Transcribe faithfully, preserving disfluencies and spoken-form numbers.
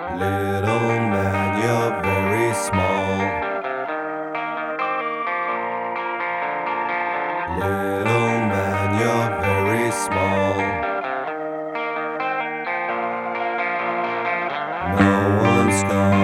Little man, you're very small. Little man, you're very small. No one's gonna